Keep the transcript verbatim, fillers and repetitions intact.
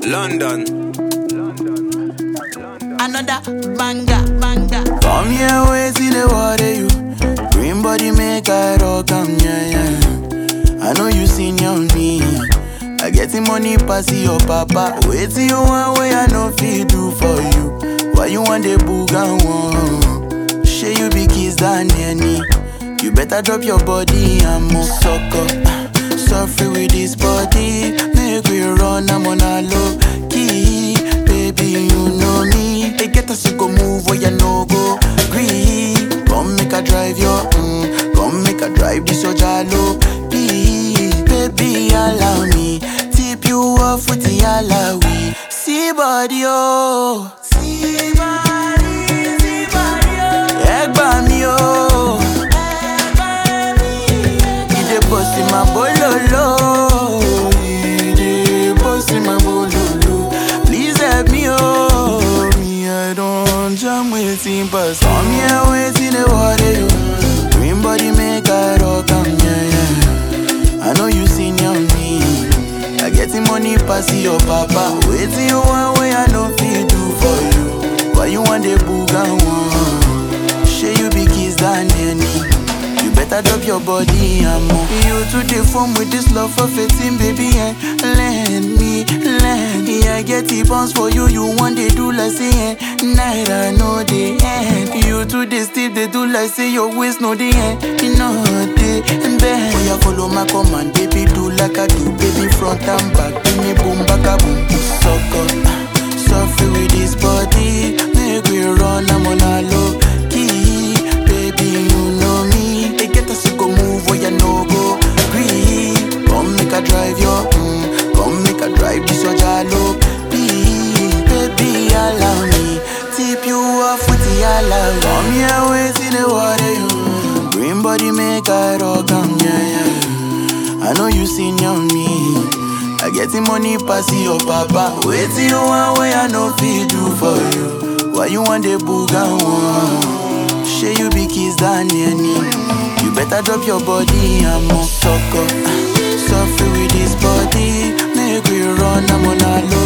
London. Another banger, banger. Come here, wait till the water you. Green body make I rock, am yeah, yeah. I know you seen on me. I get the money pass your papa. Wait till you want way I know feel do for you. Why you want the boogan one? Share you be kiss than any. You better drop your body and move sucker. Suffer with this body. Make we run, I'm on a low key. Baby, you know me. They get us to go move where you no go. Green. Come make a drive your mm. Come make a drive this your jalo. Please, baby, allow me. Tip you off with the alawi. See body, oh. See body, see body, oh. Egg by me, oh. Egg by me. He dey bust in my bololo. He dey bust in my bololo. Please help me, oh. Me, I don't jam waiting, but come here, waiting the water, you. Green body make I rock, am yeah, yeah. I know you seen on me. I get the money pass your papa. Wait till you want way I know feel do for you. Why you want the boogan one? Share you be kiss than any. You better drop your body and move. You to the phone with this love for fifteen, baby, and lend me, lend me. I get the bounce for you. You want they do like say eh. Night I know the end. You to the steep they do like say your waist know the end. You know the bend. Oh, you follow my command, baby, do like I do, baby, front and back, give me boom, back a boom, sucker. Suffer with this body, make we run, I'm on a low key, baby, you know me. They get us to go move where you no go. Green, come make a drive your, mm, come make a drive this your jalo. Please, baby, allow me. Tip you off with the alawi. Come here, wait till the water you. Green body make I rock, am yeah, yeah. I know you seen on me. I get the money pass your papa. Wait till you want way I know feel do for you. Why you want the boogan one? Share you be kiss than any. You better drop your body and move sucker. Suffer with this body. Make we run, I'm on a low